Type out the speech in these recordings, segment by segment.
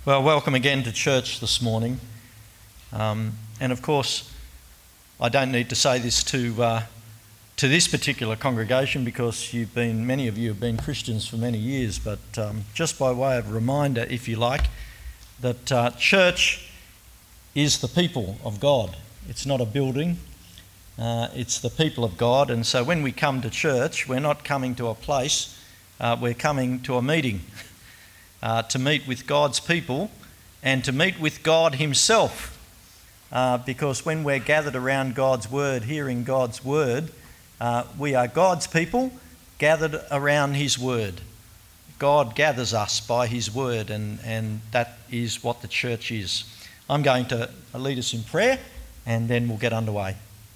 Well, welcome again to church this morning. And of course, I don't need to say this to this particular congregation because many of you have been Christians for many years, but just by way of reminder, if you like, that church is the people of God. It's not a building, it's the people of God. And so when we come to church, we're not coming to a place, we're coming to a meeting. To meet with God's people and to meet with God himself. Because when we're gathered around God's word, hearing God's word, we are God's people gathered around his word. God gathers us by his word, and that is what the church is. I'm going to lead us in prayer and then we'll get underway.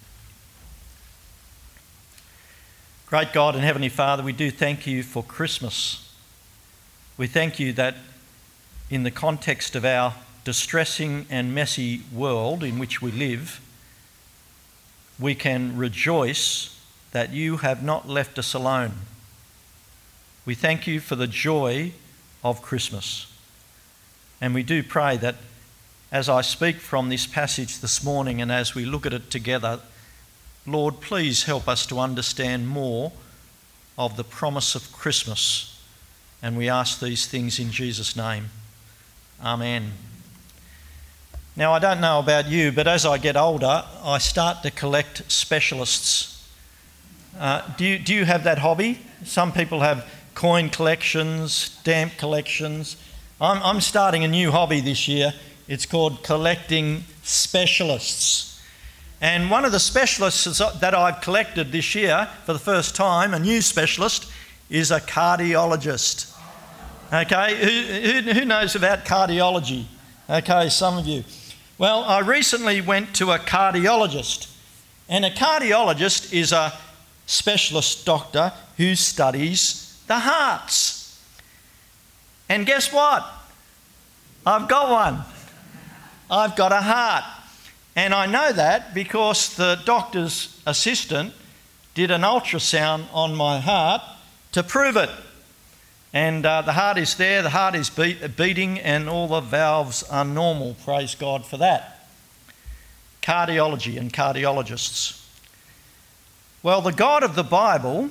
Great God and Heavenly Father, we do thank you for Christmas. We thank you that in the context of our distressing and messy world in which we live, we can rejoice that you have not left us alone. We thank you for the joy of Christmas. And we do pray that as I speak from this passage this morning and as we look at it together, Lord, please help us to understand more of the promise of Christmas. And we ask these things in Jesus' name. Amen. Now, I don't know about you, but as I get older, I start to collect specialists. Do you have that hobby? Some people have coin collections, stamp collections. I'm starting a new hobby this year. It's called collecting specialists. And one of the specialists that I've collected this year for the first time, a new specialist, is a cardiologist. Okay, who knows about cardiology? Okay, some of you. Well, I recently went to a cardiologist, and a cardiologist is a specialist doctor who studies the hearts. And guess what? I've got one. I've got a heart. And I know that because the doctor's assistant did an ultrasound on my heart to prove it. And the heart is there, the heart is beating, and all the valves are normal. Praise God for that. Cardiology and cardiologists. Well, the God of the Bible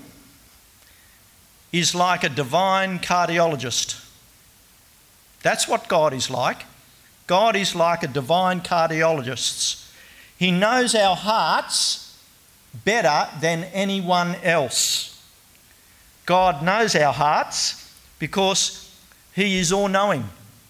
is like a divine cardiologist. That's what God is like. God is like a divine cardiologist. He knows our hearts better than anyone else. God knows our hearts because he is all-knowing.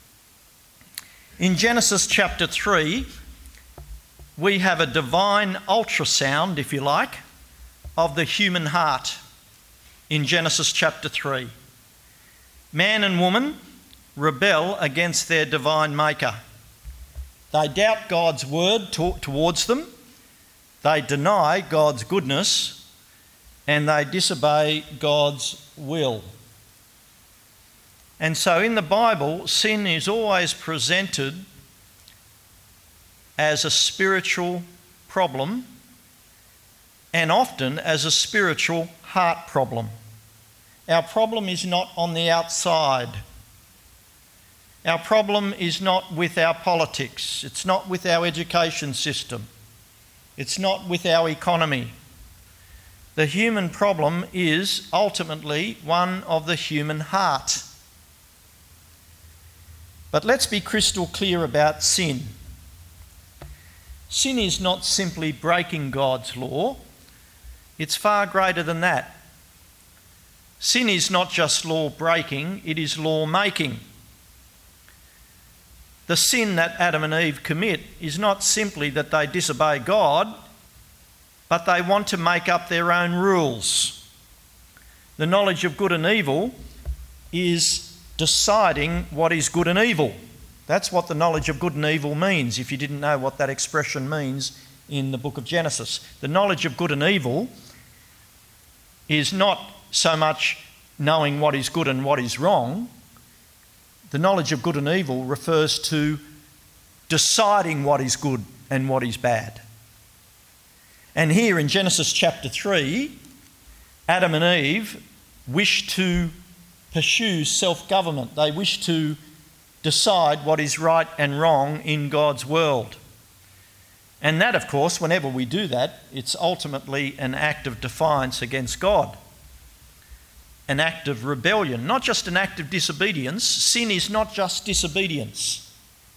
In Genesis chapter 3, we have a divine ultrasound, if you like, of the human heart in Genesis chapter 3. Man and woman rebel against their divine maker. They doubt God's word towards them. They deny God's goodness, and they disobey God's will. And so in the Bible, sin is always presented as a spiritual problem and often as a spiritual heart problem. Our problem is not on the outside. Our problem is not with our politics. It's not with our education system. It's not with our economy. The human problem is ultimately one of the human heart. But let's be crystal clear about sin. Sin is not simply breaking God's law. It's far greater than that. Sin is not just law breaking, it is law making. The sin that Adam and Eve commit is not simply that they disobey God, but they want to make up their own rules. The knowledge of good and evil is deciding what is good and evil. That's what the knowledge of good and evil means, if you didn't know what that expression means in the book of Genesis. The knowledge of good and evil is not so much knowing what is good and what is wrong. The knowledge of good and evil refers to deciding what is good and what is bad. And here in Genesis chapter 3, Adam and Eve wish to pursue self-government. They wish to decide what is right and wrong in God's world. And that, of course, whenever we do that, it's ultimately an act of defiance against God. An act of rebellion, not just an act of disobedience. Sin is not just disobedience.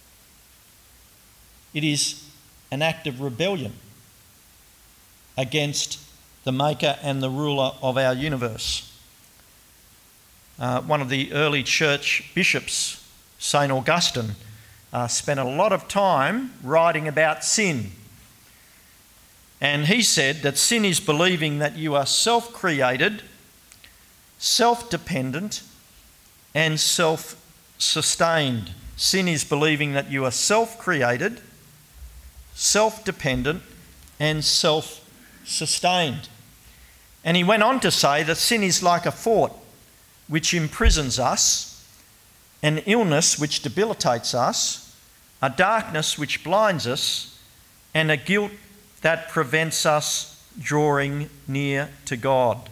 It is an act of rebellion against the maker and the ruler of our universe. One of the early church bishops, St. Augustine, spent a lot of time writing about sin. And he said that sin is believing that you are self-created, self-dependent, and self-sustained. Sin is believing that you are self-created, self-dependent, and self-sustained. And he went on to say that sin is like a fort which imprisons us, an illness which debilitates us, a darkness which blinds us, and a guilt that prevents us drawing near to God.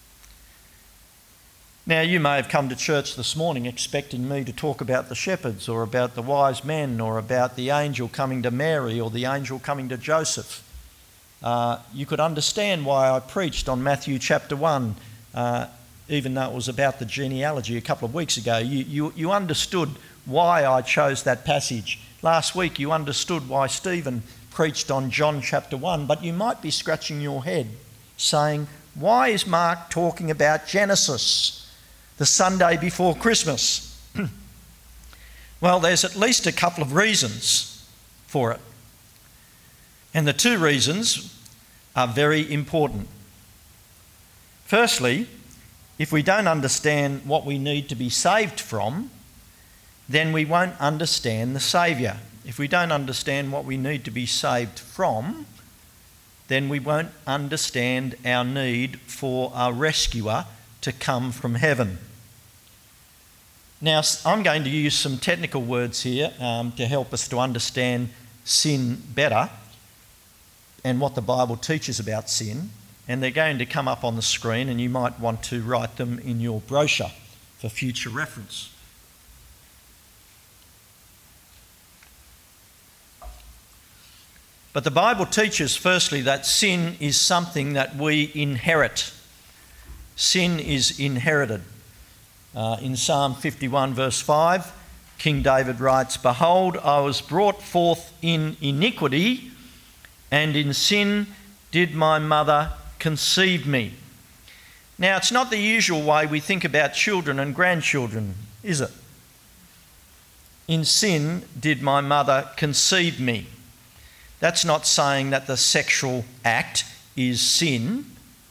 Now, you may have come to church this morning expecting me to talk about the shepherds or about the wise men or about the angel coming to Mary or the angel coming to Joseph. You could understand why I preached on Matthew chapter 1, even though it was about the genealogy a couple of weeks ago. You understood why I chose that passage. Last week you understood why Stephen preached on John chapter 1, but you might be scratching your head saying, why is Mark talking about Genesis, the Sunday before Christmas? Well, there's at least a couple of reasons for it. And the two reasons are very important. Firstly, if we don't understand what we need to be saved from, then we won't understand the Saviour. If we don't understand what we need to be saved from, then we won't understand our need for a rescuer to come from heaven. Now, I'm going to use some technical words here to help us to understand sin better and what the Bible teaches about sin. And they're going to come up on the screen, and you might want to write them in your brochure for future reference. But the Bible teaches, firstly, that sin is something that we inherit. Sin is inherited. In Psalm 51 verse 5, King David writes, "Behold, I was brought forth in iniquity, and in sin did my mother conceive me." Now, it's not the usual way we think about children and grandchildren, is it? In sin did my mother conceive me. That's not saying that the sexual act is sin.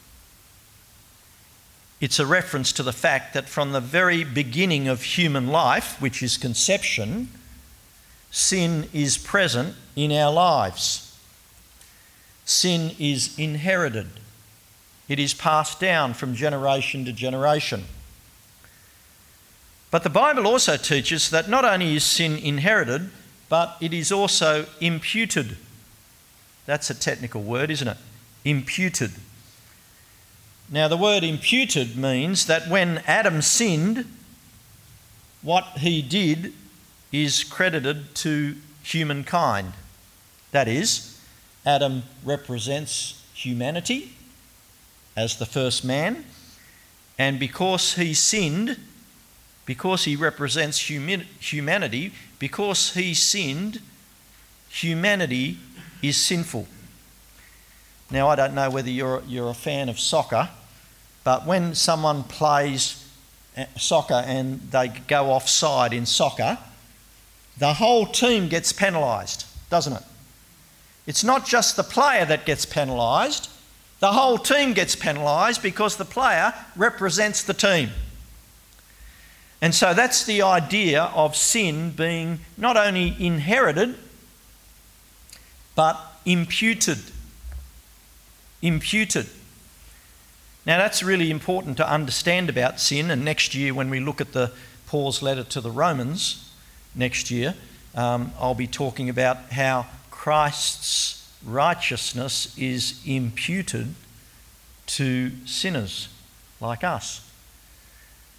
It's a reference to the fact that from the very beginning of human life, which is conception, sin is present in our lives. Sin is inherited. It is passed down from generation to generation. But the Bible also teaches that not only is sin inherited, but it is also imputed. That's a technical word, isn't it? Imputed. Now, the word imputed means that when Adam sinned, what he did is credited to humankind. That is, Adam represents humanity as the first man, and because he sinned, because he represents humanity, because he sinned, humanity is sinful. Now, I don't know whether you're a fan of soccer, but when someone plays soccer and they go offside in soccer, the whole team gets penalised, doesn't it? It's not just the player that gets penalised, the whole team gets penalised because the player represents the team. And so that's the idea of sin being not only inherited, but imputed. Imputed. Now, that's really important to understand about sin, and next year when we look at Paul's letter to the Romans next year, I'll be talking about how Christ's righteousness is imputed to sinners like us.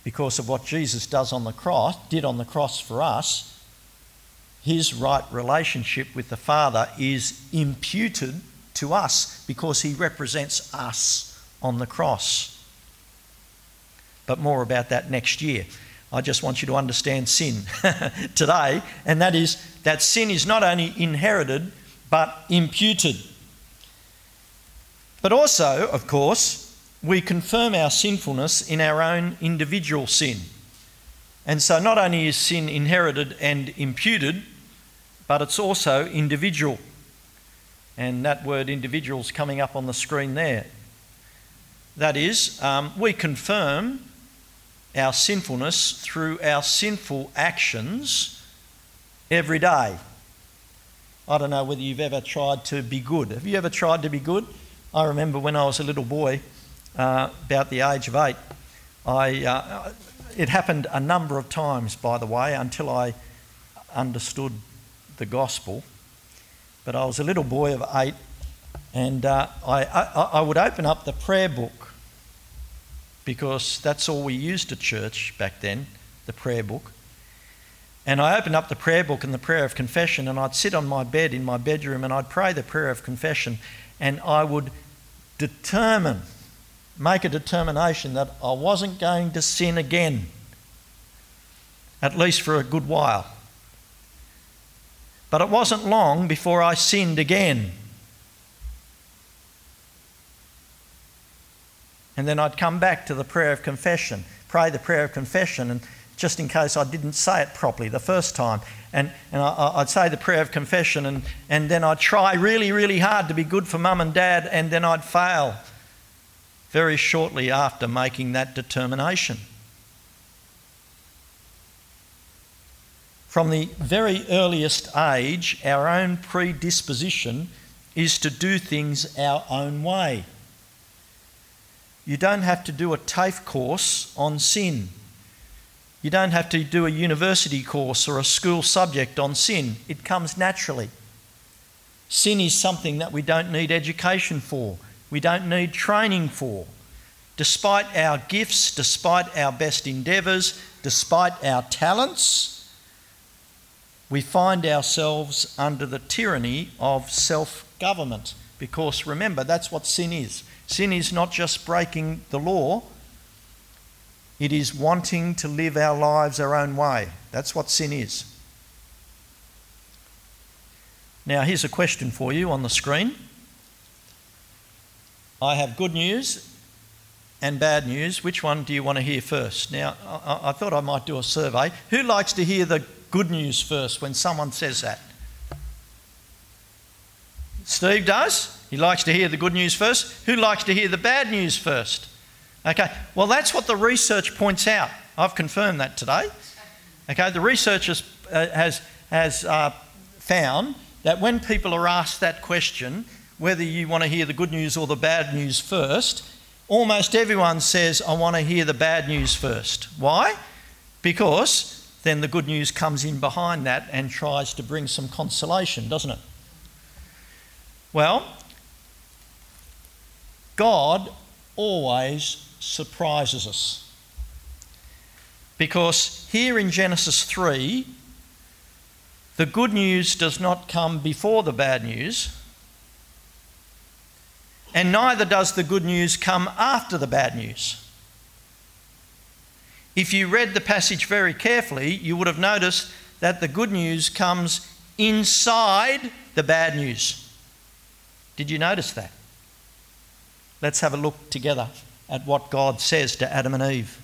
because of what Jesus did on the cross for us, his right relationship with the Father is imputed to us because he represents us on the cross. But more about that next year. I just want you to understand sin today, and that is that sin is not only inherited but imputed. But also, of course, we confirm our sinfulness in our own individual sin. And so not only is sin inherited and imputed, but it's also individual. And that word individual is coming up on the screen there. That is, we confirm our sinfulness through our sinful actions every day. I don't know whether you've ever tried to be good. Have you ever tried to be good? I remember when I was a little boy, about the age of 8, it happened a number of times, by the way, until I understood the gospel. But I was a little boy of 8, and I would open up the prayer book, because that's all we used at church back then, the prayer book. And I opened up the prayer book and the prayer of confession, and I'd sit on my bed in my bedroom and I'd pray the prayer of confession, and I would make a determination that I wasn't going to sin again, at least for a good while. But it wasn't long before I sinned again. And then I'd come back to the prayer of confession, pray the prayer of confession, and just in case I didn't say it properly the first time. And I'd say the prayer of confession, and then I'd try really, really hard to be good for mum and dad, and then I'd fail very shortly after making that determination. From the very earliest age, our own predisposition is to do things our own way. You don't have to do a TAFE course on sin. You don't have to do a university course or a school subject on sin. It comes naturally. Sin is something that we don't need education for. We don't need training for. Despite our gifts, despite our best endeavours, despite our talents, we find ourselves under the tyranny of self-government. Because remember, that's what sin is. Sin is not just breaking the law, it is wanting to live our lives our own way. That's what sin is. Now, here's a question for you on the screen. I have good news and bad news. Which one do you want to hear first? Now, I thought I might do a survey. Who likes to hear the good news first when someone says that? Steve does. He likes to hear the good news first. Who likes to hear the bad news first? Okay, well, that's what the research points out. I've confirmed that today. Okay, the research has found that when people are asked that question, whether you want to hear the good news or the bad news first, almost everyone says, I want to hear the bad news first. Why? Because then the good news comes in behind that and tries to bring some consolation, doesn't it? Well, God always surprises us. Because here in Genesis 3, the good news does not come before the bad news, and neither does the good news come after the bad news. If you read the passage very carefully, you would have noticed that the good news comes inside the bad news. Did you notice that? Let's have a look together at what God says to Adam and Eve.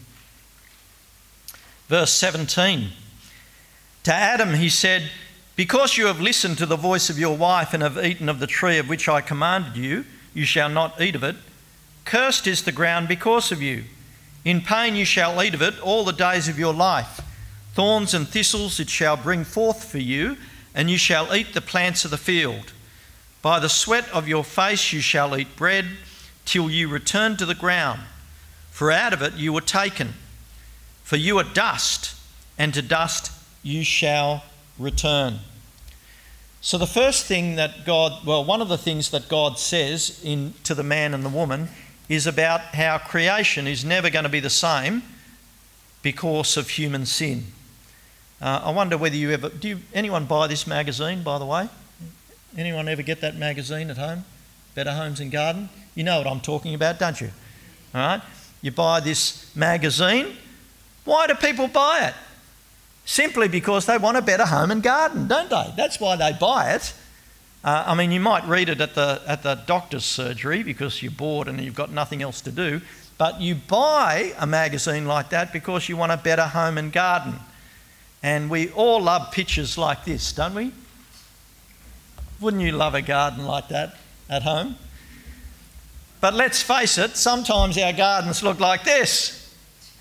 Verse 17. To Adam he said, because you have listened to the voice of your wife and have eaten of the tree of which I commanded you, you shall not eat of it. Cursed is the ground because of you. In pain you shall eat of it all the days of your life. Thorns and thistles it shall bring forth for you, and you shall eat the plants of the field. By the sweat of your face you shall eat bread, till you return to the ground. For out of it you were taken. For you are dust, and to dust you shall return. So the first thing that one of the things that God says to the man and the woman is about how creation is never going to be the same because of human sin. I wonder whether anyone buy this magazine, by the way? Anyone ever get that magazine at home? Better Homes and Garden? You know what I'm talking about, don't you? All right? You buy this magazine. Why do people buy it? Simply because they want a better home and garden, don't they? That's why they buy it. You might read it at the doctor's surgery because you're bored and you've got nothing else to do. But you buy a magazine like that because you want a better home and garden. And we all love pictures like this, don't we? Wouldn't you love a garden like that at home? But let's face it, sometimes our gardens look like this.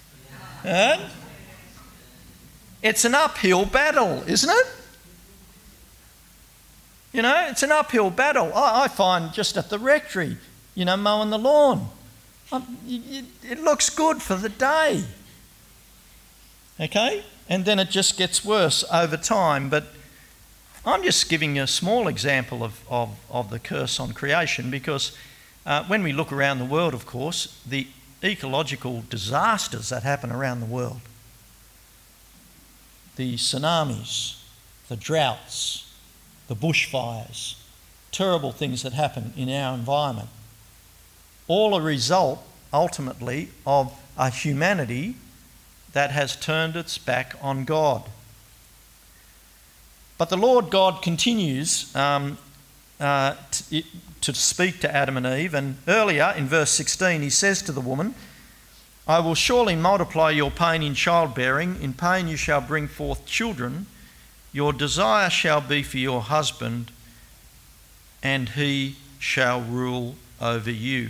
It's an uphill battle, isn't it? You know, it's an uphill battle. I find just at the rectory, mowing the lawn. It looks good for the day. Okay? And then it just gets worse over time. But I'm just giving you a small example of the curse on creation because when we look around the world, of course, the ecological disasters that happen around the world, the tsunamis, the droughts, the bushfires, terrible things that happen in our environment, all a result, ultimately, of a humanity that has turned its back on God. But the Lord God continues to speak to Adam and Eve, and earlier in verse 16 he says to the woman, I will surely multiply your pain in childbearing. In pain you shall bring forth children. Your desire shall be for your husband, and he shall rule over you.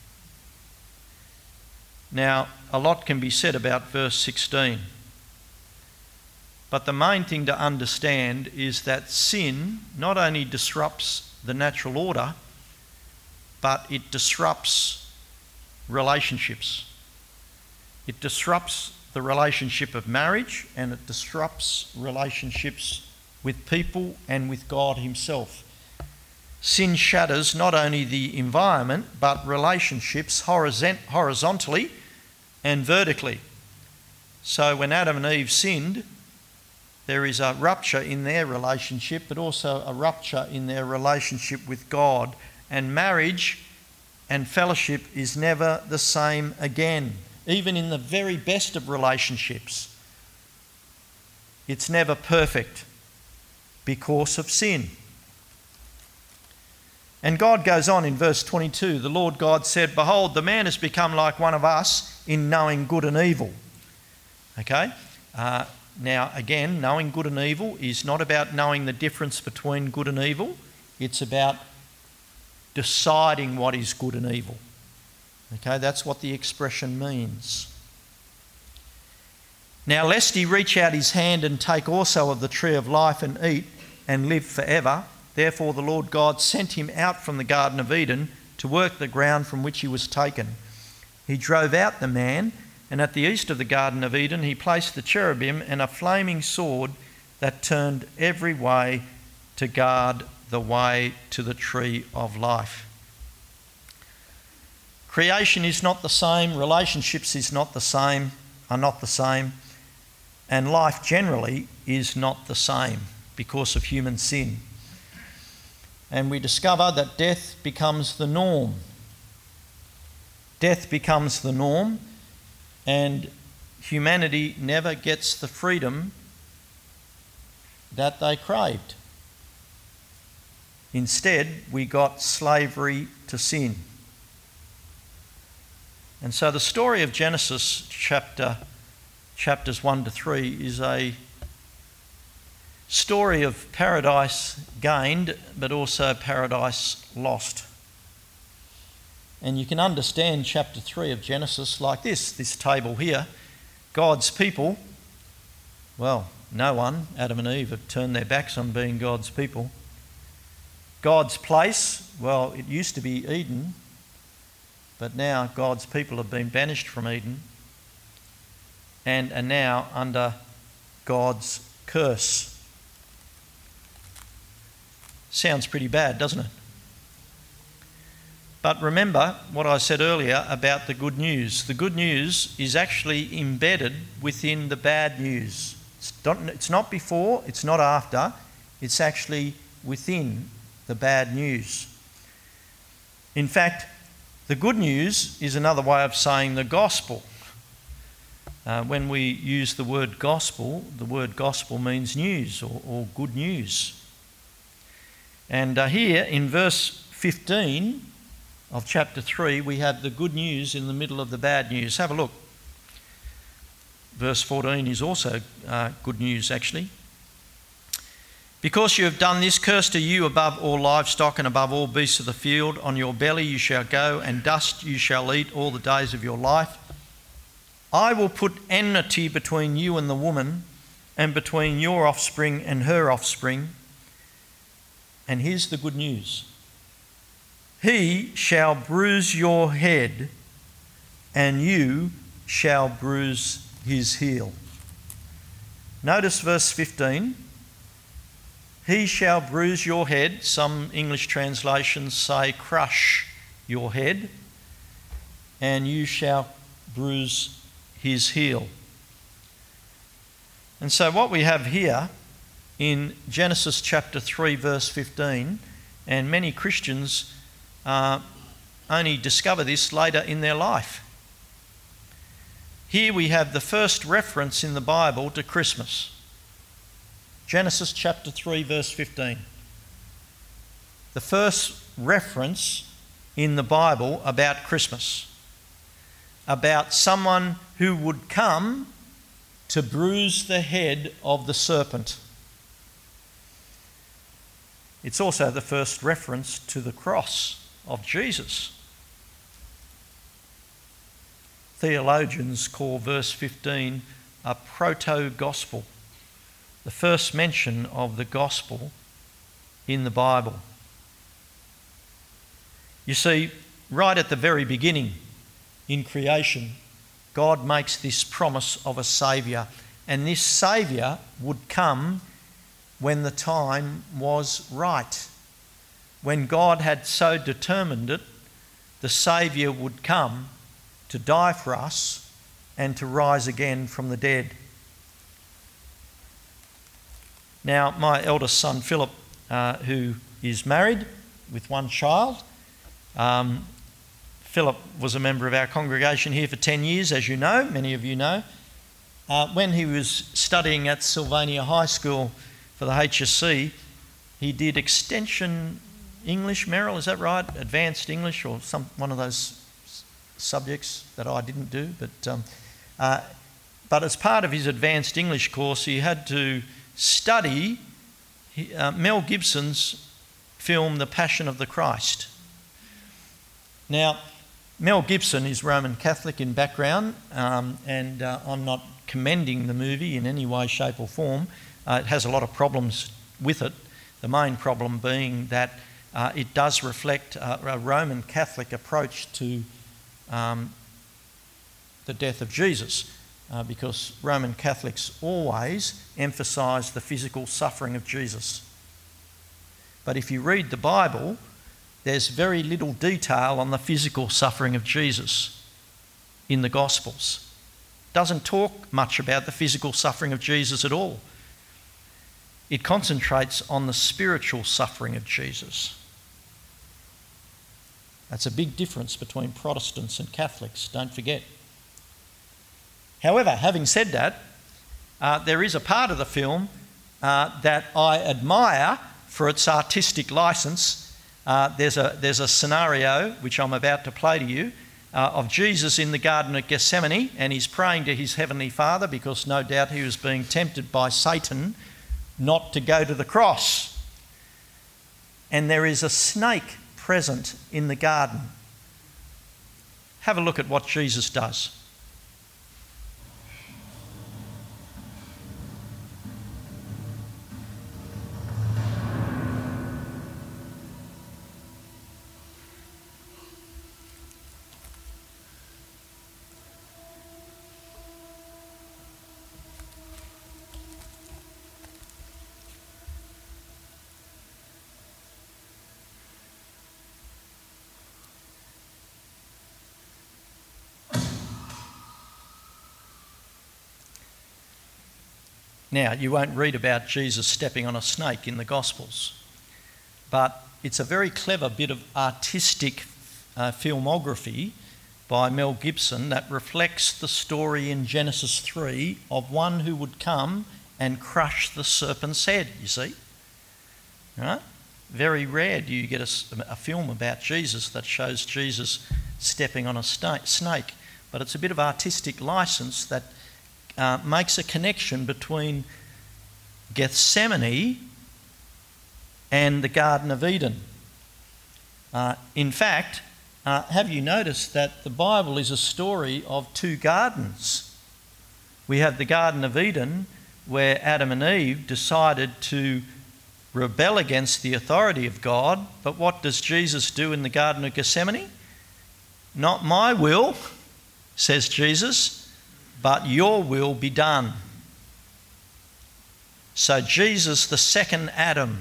Now, a lot can be said about verse 16. But the main thing to understand is that sin not only disrupts the natural order, but it disrupts relationships. It disrupts the relationship of marriage, and it disrupts relationships with people and with God himself. Sin shatters not only the environment, but relationships horizontally and vertically. So when Adam and Eve sinned, there is a rupture in their relationship, but also a rupture in their relationship with God. And marriage and fellowship is never the same again. Even in the very best of relationships, it's never perfect because of sin. And God goes on in verse 22, the Lord God said, Behold, the man has become like one of us in knowing good and evil. Okay? Now, again, knowing good and evil is not about knowing the difference between good and evil. It's about deciding what is good and evil. Okay, that's what the expression means. Now, lest he reach out his hand and take also of the tree of life and eat and live forever, therefore the Lord God sent him out from the Garden of Eden to work the ground from which he was taken. He drove out the man, and at the east of the Garden of Eden he placed the cherubim and a flaming sword that turned every way to guard the way to the tree of life. Creation is not the same, relationships are not the same, and life generally is not the same because of human sin. And we discover that death becomes the norm. Death becomes the norm, and humanity never gets the freedom that they craved. Instead, we got slavery to sin. And so the story of Genesis chapters 1 to 3 is a story of paradise gained, but also paradise lost. And you can understand chapter 3 of Genesis like this table here. God's people, well, no one, Adam and Eve, have turned their backs on being God's people. God's place, well, it used to be Eden, but now God's people have been banished from Eden and are now under God's curse. Sounds pretty bad, doesn't it? But remember what I said earlier about the good news. The good news is actually embedded within the bad news. It's not before, it's not after, it's actually within the bad news. In fact, the good news is another way of saying the gospel. When we use the word gospel means news or good news. And here in verse 15 of chapter 3, we have the good news in the middle of the bad news. Have a look. Verse 14 is also good news, actually. Because you have done this, cursed are you above all livestock and above all beasts of the field. On your belly you shall go, and dust you shall eat all the days of your life. I will put enmity between you and the woman, and between your offspring and her offspring. And here's the good news. He shall bruise your head, and you shall bruise his heel. Notice verse 15. He shall bruise your head. Some English translations say crush your head, and you shall bruise his heel. And so what we have here in Genesis chapter 3 verse 15, and many Christians only discover this later in their life. Here we have the first reference in the Bible to Christmas. Genesis chapter 3 verse 15. The first reference in the Bible about Christmas. About someone who would come to bruise the head of the serpent. It's also the first reference to the cross of Jesus. Theologians call verse 15 a proto-gospel, the first mention of the gospel in the Bible. You see, right at the very beginning, in creation, God makes this promise of a Saviour, and this Saviour would come when the time was right. When God had so determined it, the Saviour would come to die for us and to rise again from the dead. Now, my eldest son Philip, who is married with one child, Philip was a member of our congregation here for 10 years, as you know, many of you know. When he was studying at Sylvania High School for the HSC, he did extension English, Merrill, is that right? Advanced English or one of those subjects that I didn't do. But as part of his advanced English course, he had to study Mel Gibson's film, The Passion of the Christ. Now, Mel Gibson is Roman Catholic in background, and I'm not commending the movie in any way, shape or form. It has a lot of problems with it, the main problem being that it does reflect a Roman Catholic approach to the death of Jesus, because Roman Catholics always emphasise the physical suffering of Jesus. But if you read the Bible, there's very little detail on the physical suffering of Jesus in the Gospels. It doesn't talk much about the physical suffering of Jesus at all. It concentrates on the spiritual suffering of Jesus. That's a big difference between Protestants and Catholics, don't forget. However, having said that, there is a part of the film that I admire for its artistic licence. There's a scenario, which I'm about to play to you, of Jesus in the Garden of Gethsemane, and he's praying to his Heavenly Father because no doubt he was being tempted by Satan not to go to the cross. And there is a snake present in the garden. Have a look at what Jesus does. Now, you won't read about Jesus stepping on a snake in the Gospels, but it's a very clever bit of artistic filmography by Mel Gibson that reflects the story in Genesis 3 of one who would come and crush the serpent's head, you see. Right? Very rare do you get a film about Jesus that shows Jesus stepping on a snake, but it's a bit of artistic license that makes a connection between Gethsemane and the Garden of Eden. In fact, have you noticed that the Bible is a story of two gardens? We have the Garden of Eden, where Adam and Eve decided to rebel against the authority of God, but what does Jesus do in the Garden of Gethsemane? Not my will, says Jesus, but your will be done. So Jesus, the second Adam,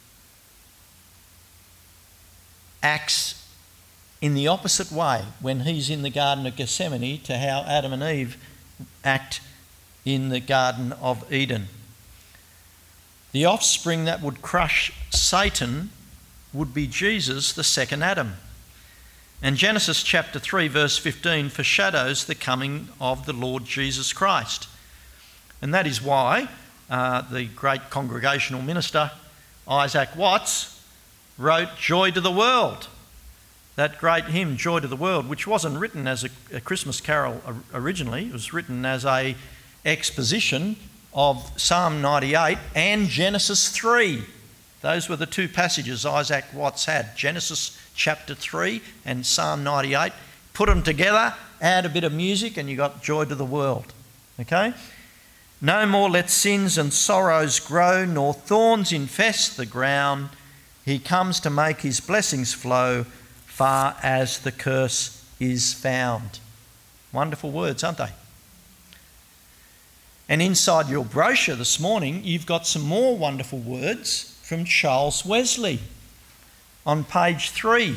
acts in the opposite way when he's in the Garden of Gethsemane to how Adam and Eve act in the Garden of Eden. The offspring that would crush Satan would be Jesus, the second Adam. And Genesis chapter 3 verse 15 foreshadows the coming of the Lord Jesus Christ. And that is why the great congregational minister Isaac Watts wrote Joy to the World. That great hymn, Joy to the World, which wasn't written as a Christmas carol originally. It was written as an exposition of Psalm 98 and Genesis 3. Those were the two passages Isaac Watts had, Genesis chapter 3 and Psalm 98. Put them together, add a bit of music, and you got Joy to the World. Okay? No more let sins and sorrows grow, nor thorns infest the ground. He comes to make his blessings flow, far as the curse is found. Wonderful words, aren't they? And inside your brochure this morning, you've got some more wonderful words from Charles Wesley on page 3.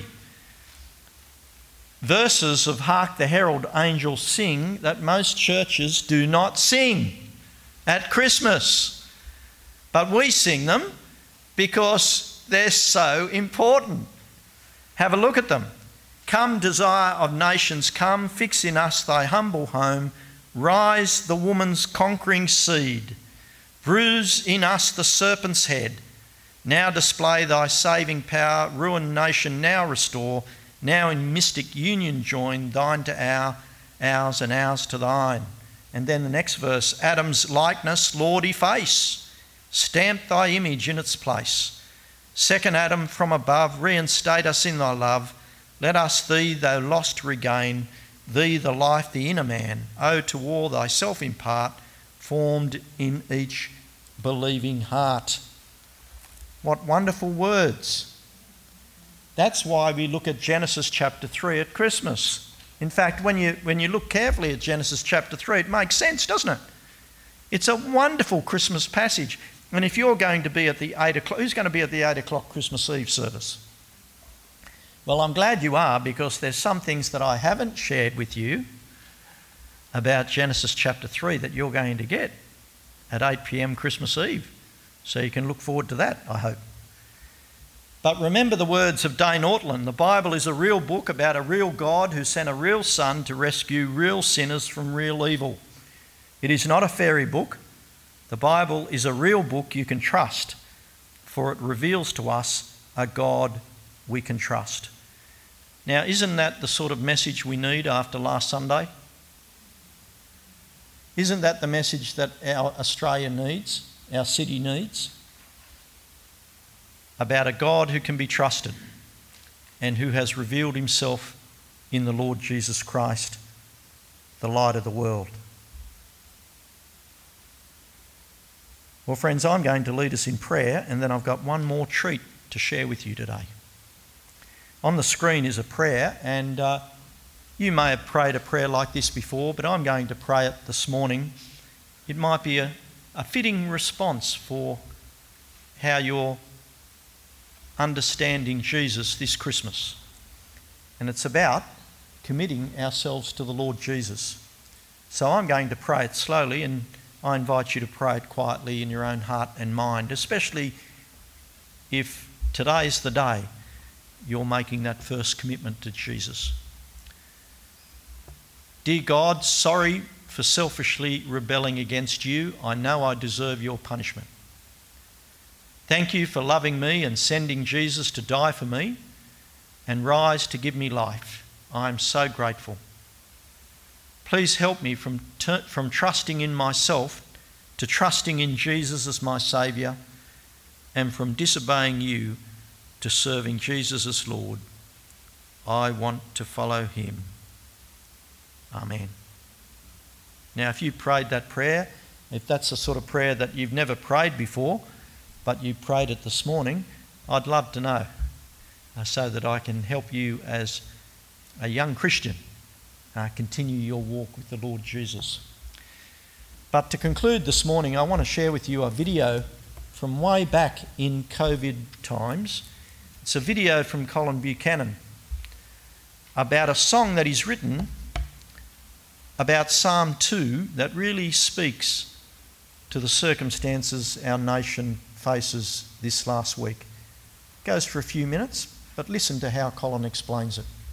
Verses of Hark the Herald Angels Sing that most churches do not sing at Christmas. But we sing them because they're so important. Have a look at them. Come, desire of nations, come, fix in us thy humble home. Rise the woman's conquering seed. Bruise in us the serpent's head. Now display thy saving power. Ruined nation now restore. Now in mystic union join. Thine to ours and ours to thine. And then the next verse. Adam's likeness, Lord, efface. Stamp thy image in its place. Second Adam from above, reinstate us in thy love. Let us thee, though lost, regain. Thee, the life, the inner man. Oh, to all thyself impart, formed in each believing heart. What wonderful words. That's why we look at Genesis chapter 3 at Christmas. In fact, when you look carefully at Genesis chapter 3, it makes sense, doesn't it? It's a wonderful Christmas passage. And if you're going to be at the 8 o'clock, who's going to be at the 8 o'clock Christmas Eve service? Well, I'm glad you are, because there's some things that I haven't shared with you about Genesis chapter 3 that you're going to get at 8 p.m. Christmas Eve. So you can look forward to that, I hope. But remember the words of Dane Ortlund. The Bible is a real book about a real God who sent a real son to rescue real sinners from real evil. It is not a fairy book. The Bible is a real book you can trust, for it reveals to us a God we can trust. Now, isn't that the sort of message we need after last Sunday? Isn't that the message that our Australia needs, our city needs? About a God who can be trusted and who has revealed himself in the Lord Jesus Christ, the light of the world. Well, friends, I'm going to lead us in prayer, and then I've got one more treat to share with you today. On the screen is a prayer, and you may have prayed a prayer like this before, but I'm going to pray it this morning. It might be a fitting response for how you're understanding Jesus this Christmas. And it's about committing ourselves to the Lord Jesus. So I'm going to pray it slowly, and I invite you to pray it quietly in your own heart and mind, especially if today's the day you're making that first commitment to Jesus. Dear God, sorry for selfishly rebelling against you. I know I deserve your punishment. Thank you for loving me and sending Jesus to die for me and rise to give me life. I am so grateful. Please help me from trusting in myself to trusting in Jesus as my Saviour, and from disobeying you to serving Jesus as Lord. I want to follow him. Amen. Now, if you prayed that prayer, if that's the sort of prayer that you've never prayed before, but you prayed it this morning, I'd love to know so that I can help you as a young Christian continue your walk with the Lord Jesus. But to conclude this morning, I want to share with you a video from way back in COVID times. It's a video from Colin Buchanan about a song that he's written about Psalm 2 that really speaks to the circumstances our nation faces this last week. It goes for a few minutes, but listen to how Colin explains it.